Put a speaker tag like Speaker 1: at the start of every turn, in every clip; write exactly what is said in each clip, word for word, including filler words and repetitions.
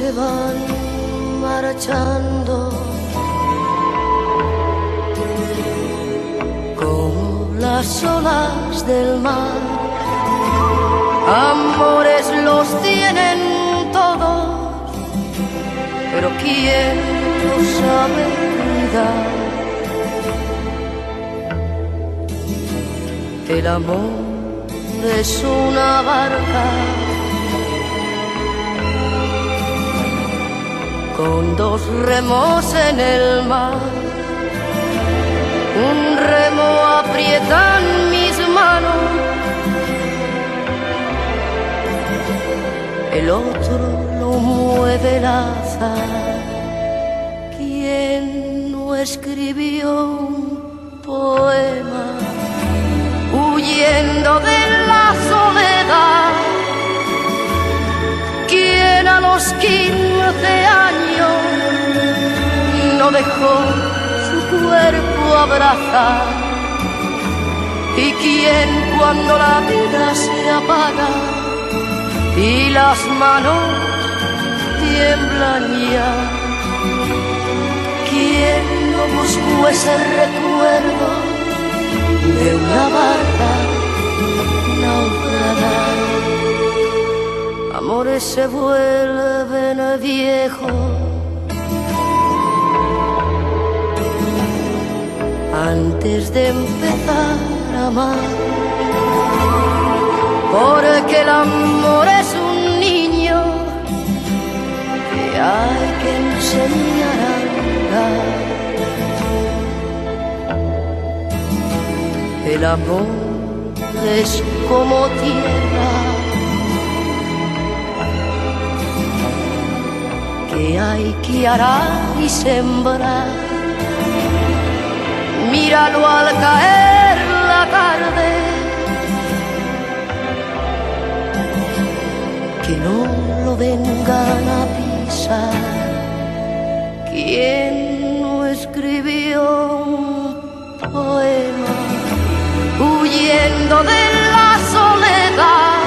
Speaker 1: se van marchando como las olas del mar. Amores los tienen todos, pero ¿quién los sabe cuidar? El amor es una barca con dos remos en el mar. Un remo aprieta en mis manos, el otro lo mueve el azar. ¿Quién no escribió un poema huyendo de la soledad? ¿Quién a los quince años no dejó su cuerpo abrazar? ¿Y quién cuando la vida se apaga y las manos tiemblan ya? ¿Quién no buscó ese recuerdo de una barca naufragada? Amores se vuelven viejos antes de empezar a amar, porque el amor es un niño que hay que enseñar a andar. El amor es como tierra que hay que arar y sembrar. Míralo al caer la tarde, que no lo vengan a pisar. ¿Quién no escribió un poema huyendo de la soledad?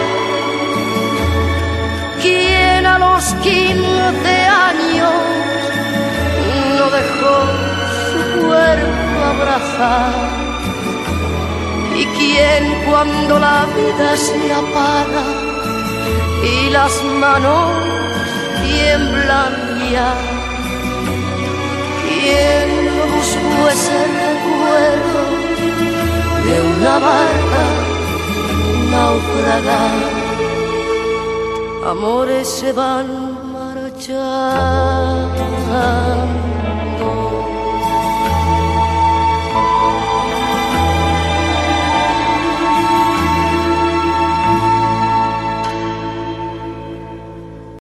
Speaker 1: ¿Quién a los quince años no dejó su cuerpo abrazar? ¿Y quién cuando la vida se apaga y las manos tiemblan ya? ¿Quién no buscó ese recuerdo de una barca naufragada? Amores se van marchando